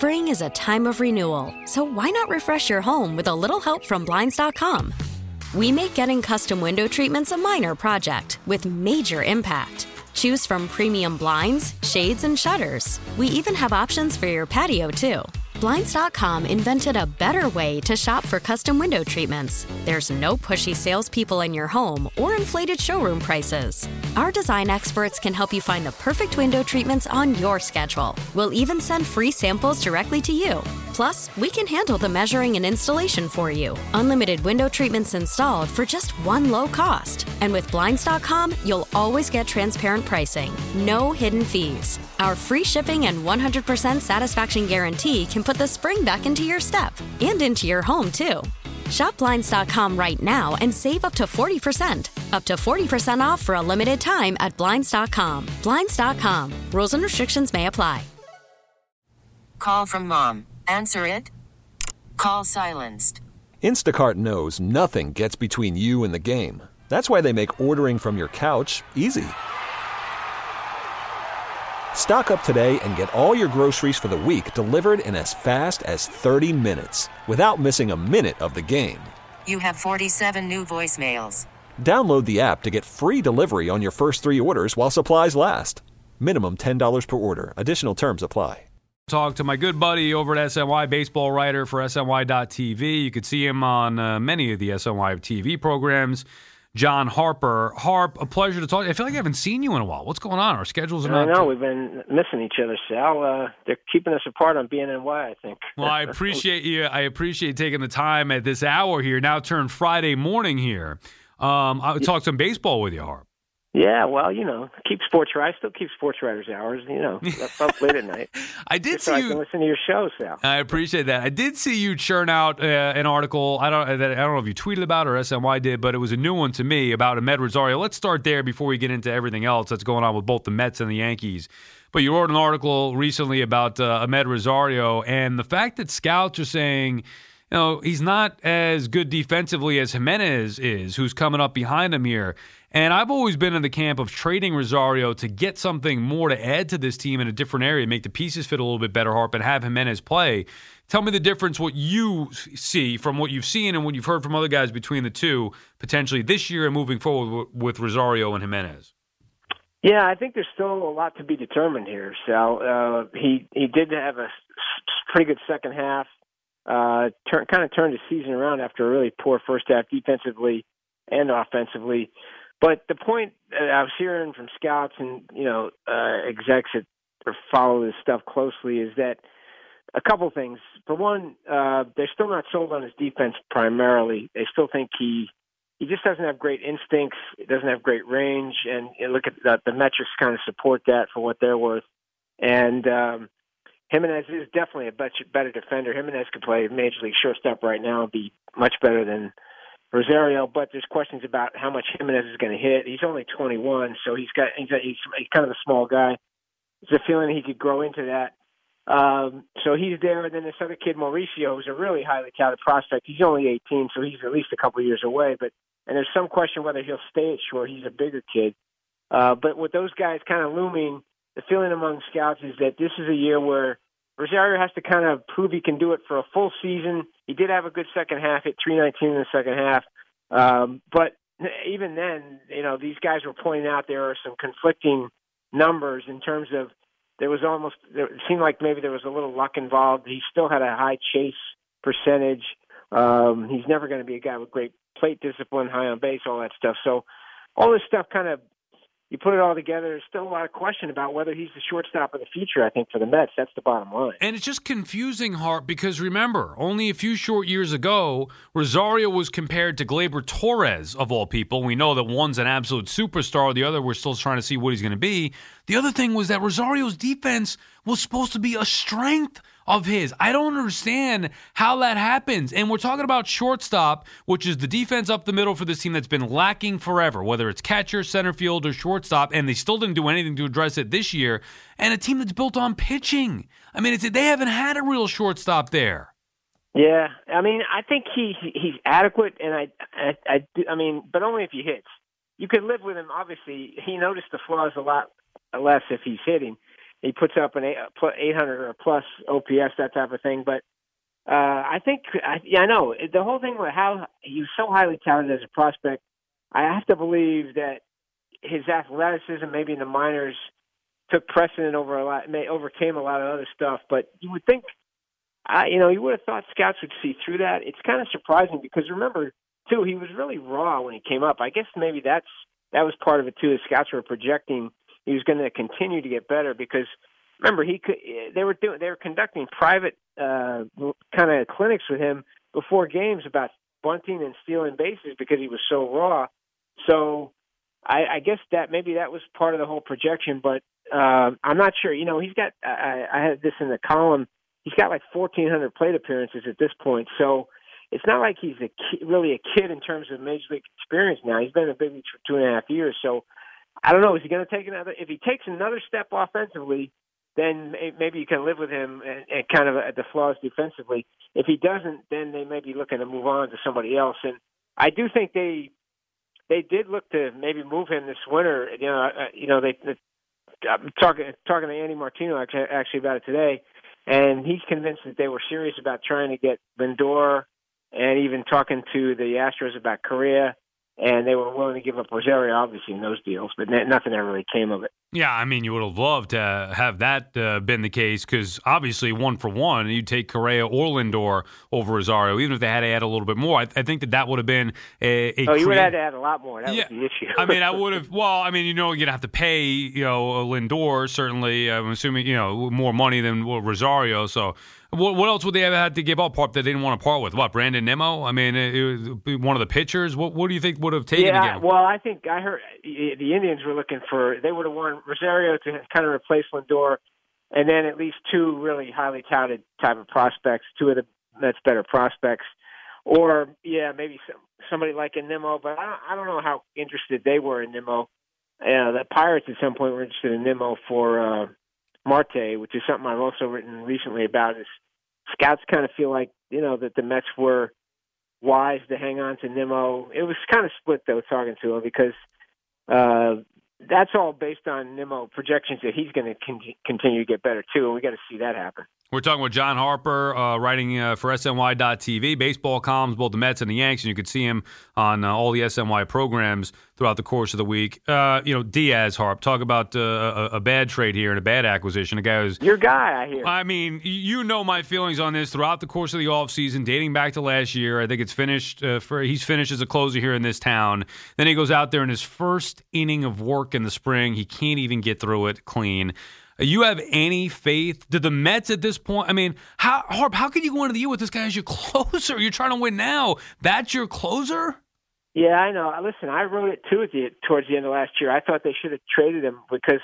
Spring is a time of renewal, so why not refresh your home with a little help from Blinds.com? We make getting custom window treatments a minor project with major impact. Choose from premium blinds, shades, and shutters. We even have options for your patio, too. Blinds.com invented a better way to shop for custom window treatments. There's no pushy salespeople in your home or inflated showroom prices. Our design experts can help you find the perfect window treatments on your schedule. We'll even send free samples directly to you. Plus, we can handle the measuring and installation for you. Unlimited window treatments installed for just one low cost. And with Blinds.com, you'll always get transparent pricing. No hidden fees. Our free shipping and 100% satisfaction guarantee can put the spring back into your step and into your home, too. Shop Blinds.com right now and save up to 40%. Up to 40% off for a limited time at Blinds.com. Blinds.com. Rules and restrictions may apply. Call from mom. Answer it. Call silenced. Instacart knows nothing gets between you and the game. That's why they make ordering from your couch easy. Stock up today and get all your groceries for the week delivered in as fast as 30 minutes without missing a minute of the game. You have 47 new voicemails. Download the app to get free delivery on your first 3 orders while supplies last. Minimum $10 per order. Additional terms apply. Talk to my good buddy over at SNY, baseball writer for SNY.TV. You could see him on many of the SNY TV programs. John Harper. Harp, a pleasure to talk to you. I feel like I haven't seen you in a while. What's going on? Our schedules are not... I know. We've been missing each other, Sal. They're keeping us apart on BNNY, I think. Well, I appreciate you. I appreciate taking the time at this hour here, now turned Friday morning here. I'll talk some baseball with you, Harp. Yeah, well, keep sports right. I still keep sports writers hours, up late at night. I did just see so you. I can listen to your show, Sal. I appreciate that. I did see you churn out an article. I don't know if you tweeted about it or SNY did, but it was a new one to me about Amed Rosario. Let's start there before we get into everything else that's going on with both the Mets and the Yankees. But you wrote an article recently about Amed Rosario and the fact that scouts are saying, he's not as good defensively as Jimenez is, who's coming up behind him here. And I've always been in the camp of trading Rosario to get something more to add to this team in a different area, make the pieces fit a little bit better, Harp, and have Jimenez play. Tell me the difference, what you see from what you've seen and what you've heard from other guys between the two, potentially this year and moving forward with Rosario and Jimenez. Yeah, I think there's still a lot to be determined here, Sal. He did have a pretty good second half, kind of turned the season around after a really poor first half defensively and offensively. But the point I was hearing from scouts and, execs that follow this stuff closely is that a couple things. For one, they're still not sold on his defense primarily. They still think he just doesn't have great instincts. He doesn't have great range. And you look at the metrics kind of support that for what they're worth. And Jimenez is definitely a better defender. Jimenez could play Major League shortstop right now and be much better than Rosario, but there's questions about how much Jimenez is going to hit. He's only 21, so he's kind of a small guy. There's a feeling he could grow into that. So he's there. And then this other kid, Mauricio, who's a really highly touted prospect. He's only 18, so he's at least a couple of years away. And there's some question whether he'll stay at short. He's a bigger kid. But with those guys kind of looming, the feeling among scouts is that this is a year where Rosario has to kind of prove he can do it for a full season. He did have a good second half, hit 319 in the second half. But even then, these guys were pointing out there are some conflicting numbers in terms of it seemed like maybe there was a little luck involved. He still had a high chase percentage. He's never going to be a guy with great plate discipline, high on base, all that stuff. So all this stuff kind of, you put it all together, there's still a lot of question about whether he's the shortstop of the future, I think, for the Mets. That's the bottom line. And it's just confusing, Hart, because remember, only a few short years ago, Rosario was compared to Gleyber Torres, of all people. We know that one's an absolute superstar. The other, we're still trying to see what he's going to be. The other thing was that Rosario's defense was supposed to be a strength of his. I don't understand how that happens. And we're talking about shortstop, which is the defense up the middle for this team that's been lacking forever, whether it's catcher, center field, or shortstop, and they still didn't do anything to address it this year. And a team that's built on pitching. I mean, they haven't had a real shortstop there. Yeah, I mean, I think he's adequate, and I mean, but only if he hits. You could live with him. Obviously, he noticed the flaws a lot less if he's hitting. he puts up an 800 or plus OPS, that type of thing. But I think, I know the whole thing with how he was so highly touted as a prospect. I have to believe that his athleticism, maybe in the minors, took precedent over overcame a lot of other stuff. But you would think, you would have thought scouts would see through that. It's kind of surprising because remember, too, he was really raw when he came up. I guess maybe that was part of it too. The scouts were projecting he was going to continue to get better because remember they were conducting private kind of clinics with him before games about bunting and stealing bases because he was so raw. So I guess that maybe that was part of the whole projection, but I'm not sure. He's got I had this in the column. He's got like 1,400 plate appearances at this point, so it's not like he's really a kid in terms of major league experience now. He's been in the big leagues for 2.5 years, so I don't know. Is he going to take another? If he takes another step offensively, then maybe you can live with him and kind of at the flaws defensively. If he doesn't, then they may be looking to move on to somebody else. And I do think they did look to maybe move him this winter. I'm talking to Andy Martino actually about it today, and he's convinced that they were serious about trying to get Lindor, and even talking to the Astros about Correa, and they were willing to give up Rosario, obviously, in those deals, but nothing ever really came of it. Yeah, I mean, you would have loved to have that been the case because obviously 1 for 1, you'd take Correa or Lindor over Rosario, even if they had to add a little bit more. I think that would have been you would have had to add a lot more. That was the issue. I mean, I would have. Well, I mean, you're going to have to pay, Lindor certainly. I'm assuming more money than Rosario. So, what else would they have had to give up that they didn't want to part with? What, Brandon Nimmo? I mean, one of the pitchers. What do you think would have taken? Yeah, well, I think I heard the Indians were looking for. They would have wanted Rosario to kind of replace Lindor, and then at least 2 really highly touted type of prospects, 2 of the Mets' better prospects, or maybe somebody like a Nimmo. But I don't know how interested they were in Nimmo. The Pirates at some point were interested in Nimmo for Marte, which is something I've also written recently about. Is scouts kind of feel like that the Mets were wise to hang on to Nimmo. It was kind of split though, talking to him, because that's all based on Nimmo projections that he's going to continue to get better too, and we got to see that happen. We're talking with John Harper, writing for SNY.TV, baseball columns, both the Mets and the Yanks, and you could see him on all the SNY programs throughout the course of the week. Diaz, Harp, talk about a bad trade here and a bad acquisition. A guy who's your guy, I hear. I mean, my feelings on this throughout the course of the offseason, dating back to last year. I think it's finished. He's finished as a closer here in this town. Then he goes out there in his first inning of work in the spring. He can't even get through it clean. You have any faith? Do the Mets at this point? I mean, how can you go into the year with this guy as your closer? You're trying to win now. That's your closer? Yeah, I know. Listen, I wrote it too towards the end of last year. I thought they should have traded him because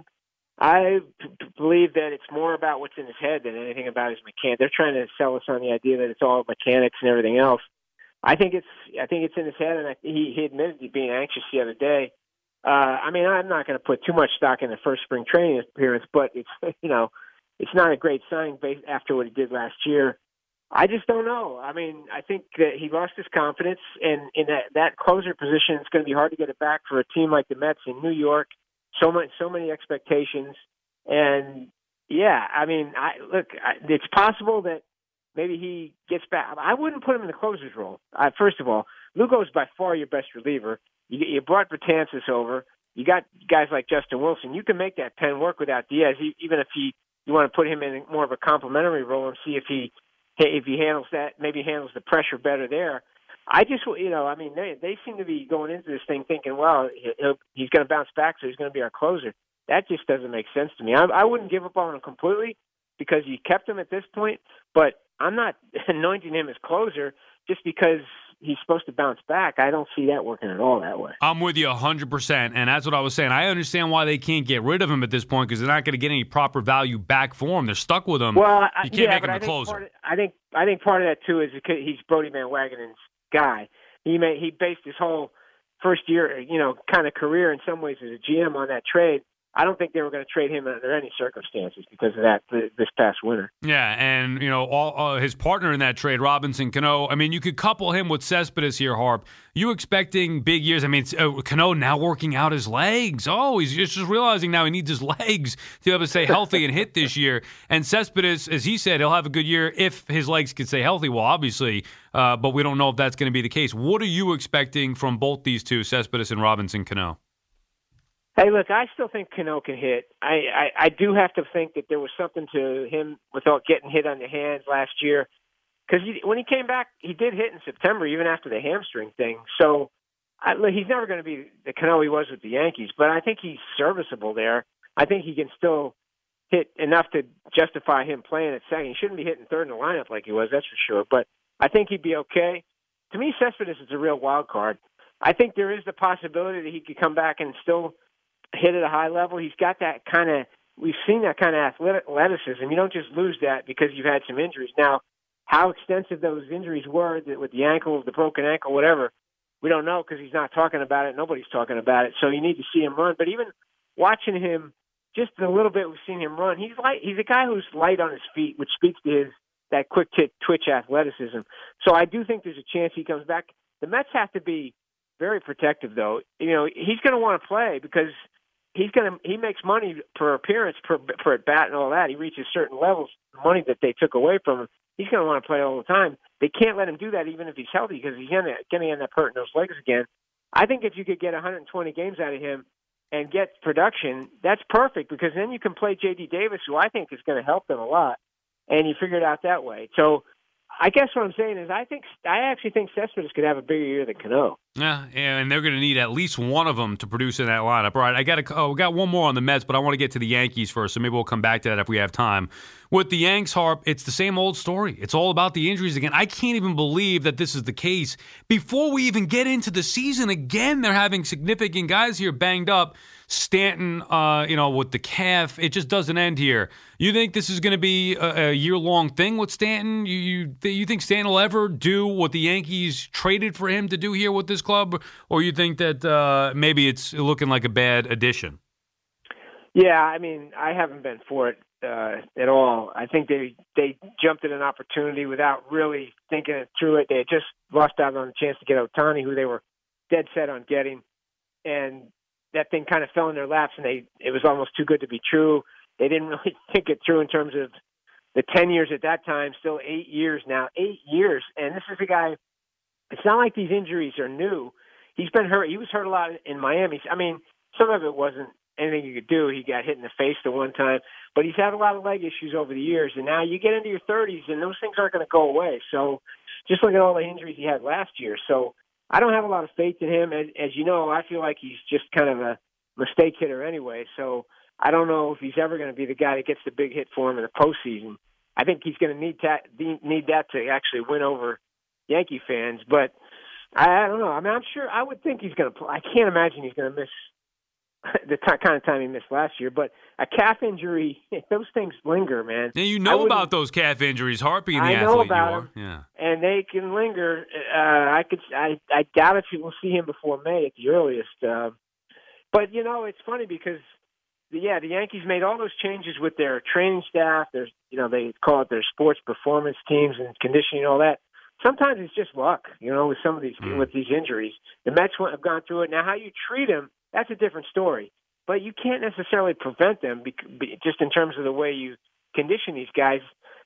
I believe that it's more about what's in his head than anything about his mechanics. They're trying to sell us on the idea that it's all mechanics and everything else. I think it's in his head, and he admitted to being anxious the other day. I mean, I'm not going to put too much stock in the first spring training appearance, but it's not a great sign based after what he did last year. I just don't know. I mean, I think that he lost his confidence, and in that closer position, it's going to be hard to get it back for a team like the Mets in New York. So many expectations, and yeah, I mean, it's possible that maybe he gets back. I wouldn't put him in the closer's role. First of all, Lugo's by far your best reliever. You brought Betances over. You got guys like Justin Wilson. You can make that pen work without Diaz, even if you want to put him in more of a complimentary role and see if he handles that, maybe handles the pressure better there. I just, I mean, they seem to be going into this thing thinking, well, he's going to bounce back, so he's going to be our closer. That just doesn't make sense to me. I wouldn't give up on him completely because you kept him at this point, but I'm not anointing him as closer just because he's supposed to bounce back. I don't see that working at all that way. I'm with you 100%, and that's what I was saying. I understand why they can't get rid of him at this point because they're not going to get any proper value back for him. They're stuck with him. Well, you can't make him the closer. I think part of that too is because he's Brody Van Wagenen's guy. He based his whole first year, kind of career in some ways as a GM on that trade. I don't think they were going to trade him under any circumstances because of that this past winter. Yeah, and all his partner in that trade, Robinson Cano. I mean, you could couple him with Cespedes here, Harp. You expecting big years? I mean, Cano now working out his legs. Oh, he's just realizing now he needs his legs to be able to stay healthy and hit this year. And Cespedes, as he said, he'll have a good year if his legs can stay healthy. Well, obviously, but we don't know if that's going to be the case. What are you expecting from both these two, Cespedes and Robinson Cano? Hey, look, I still think Cano can hit. I do have to think that there was something to him without getting hit on the hands last year. Because when he came back, he did hit in September, even after the hamstring thing. So he's never going to be the Cano he was with the Yankees, but I think he's serviceable there. I think he can still hit enough to justify him playing at second. He shouldn't be hitting third in the lineup like he was, that's for sure. But I think he'd be okay. To me, Cespedes is a real wild card. I think there is the possibility that he could come back and still hit at a high level. He's got that kind of, we've seen that kind of athleticism. You don't just lose that because you've had some injuries. Now, how extensive those injuries were with the ankle, the broken ankle, whatever, we don't know because he's not talking about it. Nobody's talking about it. So you need to see him run. But even watching him, just a little bit we've seen him run, he's a guy who's light on his feet, which speaks to that quick twitch athleticism. So I do think there's a chance he comes back. The Mets have to be very protective, though. He's going to want to play because he makes money per appearance, per at bat, and all that. He reaches certain levels, money that they took away from him. He's going to want to play all the time. They can't let him do that even if he's healthy because he's going to end up hurting those legs again. I think if you could get 120 games out of him and get production, that's perfect because then you can play J.D. Davis, who I think is going to help them a lot, and you figure it out that way. So I guess what I'm saying is I actually think Cespedes could have a bigger year than Cano. Yeah, and they're going to need at least one of them to produce in that lineup. All right, we got one more on the Mets, but I want to get to the Yankees first, so maybe we'll come back to that if we have time. With the Yanks, Harp, it's the same old story. It's all about the injuries again. I can't even believe that this is the case. Before we even get into the season, again, they're having significant guys here banged up. Stanton, with the calf, it just doesn't end here. You think this is going to be a year-long thing with Stanton? You think Stanton will ever do what the Yankees traded for him to do here with this club? Or you think that maybe it's looking like a bad addition? Yeah, I mean, I haven't been for it at all. I think they jumped at an opportunity without really thinking it through it. They had just lost out on the chance to get Ohtani, who they were dead set on getting. And that thing kind of fell in their laps, and it was almost too good to be true. They didn't really think it through in terms of the 10 years at that time, still 8 years now. 8 years. And this is a guy, it's not like these injuries are new. He's been hurt. He was hurt a lot in Miami. I mean, some of it wasn't anything you could do. He got hit in the face the one time. But he's had a lot of leg issues over the years. And now you get into your 30s, and those things aren't going to go away. So just look at all the injuries he had last year. So I don't have a lot of faith in him. As you know, I feel like he's just kind of a mistake hitter anyway. So I don't know if he's ever going to be the guy that gets the big hit for him in the postseason. I think he's going to need that to actually win over Yankee fans. But I don't know. I mean, I'm sure I would think he's going to play. I can't imagine he's going to miss the kind of time he missed last year. But a calf injury, those things linger, man. Yeah, you know about those calf injuries, Harp, being the athlete know about you are. Them, yeah. And they can linger. I doubt if we'll see him before May at the earliest. But it's funny because the Yankees made all those changes with their training staff. There's they call it their sports performance teams and conditioning and all that. Sometimes it's just luck, with some of these with these injuries. The Mets have gone through it. Now, how you treat them, that's a different story. But you can't necessarily prevent them just in terms of the way you condition these guys.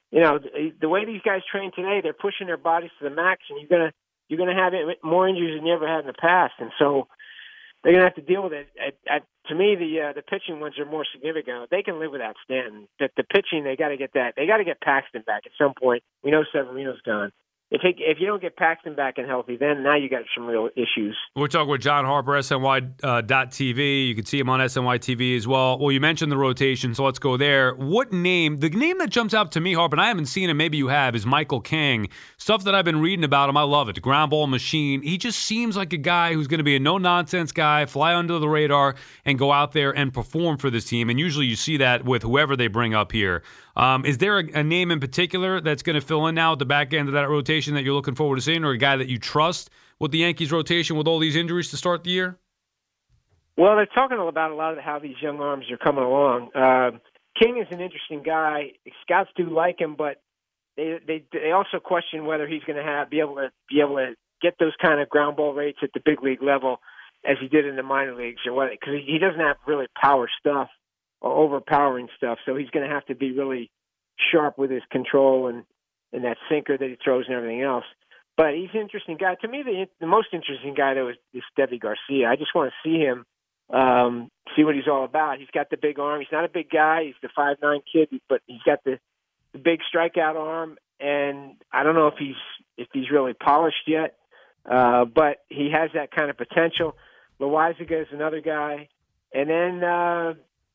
The way these guys train today, they're pushing their bodies to the max, and you're gonna have more injuries than you ever had in the past. And so they're gonna have to deal with it. To me, the pitching ones are more significant. They can live without Stanton. The pitching, they got to get that. They got to get Paxton back at some point. We know Severino's gone. If you don't get Paxton back and healthy, then now you got some real issues. We're talking with John Harper, SNY.TV. You can see him on SNY TV as well. Well, you mentioned the rotation, so let's go there. The name that jumps out to me, Harper, and I haven't seen him, maybe you have, is Michael King. Stuff that I've been reading about him, I love it. The ground ball machine. He just seems like a guy who's going to be a no-nonsense guy, fly under the radar, and go out there and perform for this team. And usually you see that with whoever they bring up here. Is there a name in particular that's going to fill in now at the back end of that rotation that you're looking forward to seeing, or a guy that you trust with the Yankees rotation with all these injuries to start the year? Well, they're talking about a lot of how these young arms are coming along. King is an interesting guy. Scouts do like him, but they also question whether he's going to be able to get those kind of ground ball rates at the big league level as he did in the minor leagues, or what? Because he doesn't have really power stuff or overpowering stuff, so he's going to have to be really sharp with his control and that sinker that he throws and everything else. But he's an interesting guy. To me, the most interesting guy, though, is Deivi Garcia. I just want to see him, see what he's all about. He's got the big arm. He's not a big guy. He's the 5'9" kid, but he's got the big strikeout arm. And I don't know if he's really polished yet, but he has that kind of potential. Loaizaga is another guy. And then, I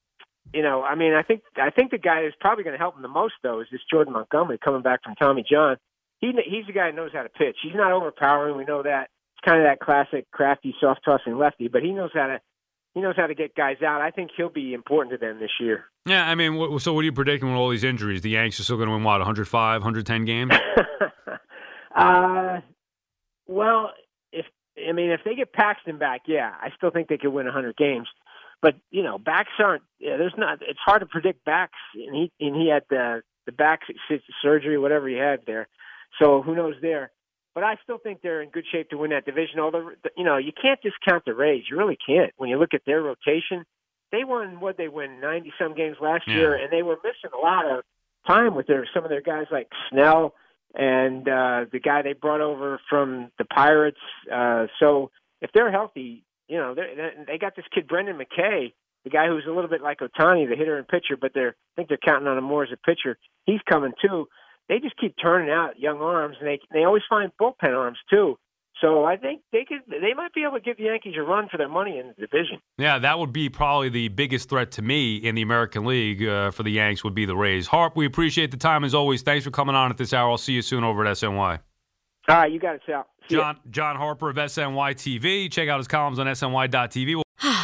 think the guy who's probably going to help him the most, though, is this Jordan Montgomery coming back from Tommy John. He's the guy who knows how to pitch. He's not overpowering. We know that. It's kind of that classic crafty, soft-tossing lefty, but he knows how to get guys out. I think he'll be important to them this year. Yeah, I mean, so what are you predicting with all these injuries? The Yanks are still going to win, 105, 110 games? Well, if they get Paxton back, yeah, I still think they could win 100 games. But, backs aren't – it's hard to predict backs, and he had the back surgery, whatever he had there. So who knows there. But I still think they're in good shape to win that division. Although, you can't discount the Rays. You really can't. When you look at their rotation, they won 90-some games last year, and they were missing a lot of time with some of their guys like Snell and the guy they brought over from the Pirates. So if they're healthy, they got this kid, Brendan McKay, the guy who's a little bit like Ohtani, the hitter and pitcher, but I think they're counting on him more as a pitcher. He's coming too. They just keep turning out young arms, and they always find bullpen arms too. So I think they might be able to give the Yankees a run for their money in the division. Yeah, that would be probably the biggest threat to me in the American League for the Yanks would be the Rays. Harp, we appreciate the time as always. Thanks for coming on at this hour. I'll see you soon over at SNY. All right, you got it, Sal. John Harper of SNY TV. Check out his columns on SNY.tv.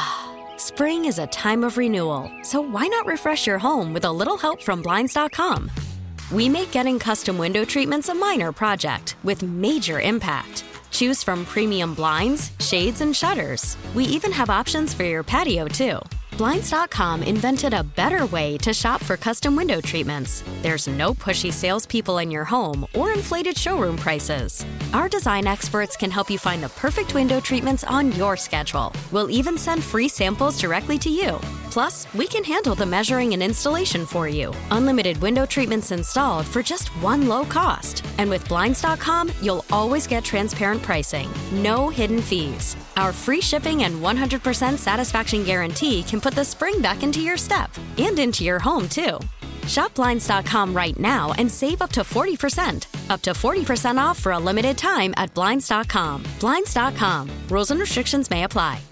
Spring is a time of renewal, so why not refresh your home with a little help from Blinds.com? We make getting custom window treatments a minor project with major impact. Choose from premium blinds, shades, and shutters. We even have options for your patio, too. Blinds.com invented a better way to shop for custom window treatments. There's no pushy salespeople in your home or inflated showroom prices. Our design experts can help you find the perfect window treatments on your schedule. We'll even send free samples directly to you. Plus, we can handle the measuring and installation for you. Unlimited window treatments installed for just one low cost. And with Blinds.com, you'll always get transparent pricing. No hidden fees. Our free shipping and 100% satisfaction guarantee can put the spring back into your step and into your home, too. Shop Blinds.com right now and save up to 40%. Up to 40% off for a limited time at Blinds.com. Blinds.com. Rules and restrictions may apply.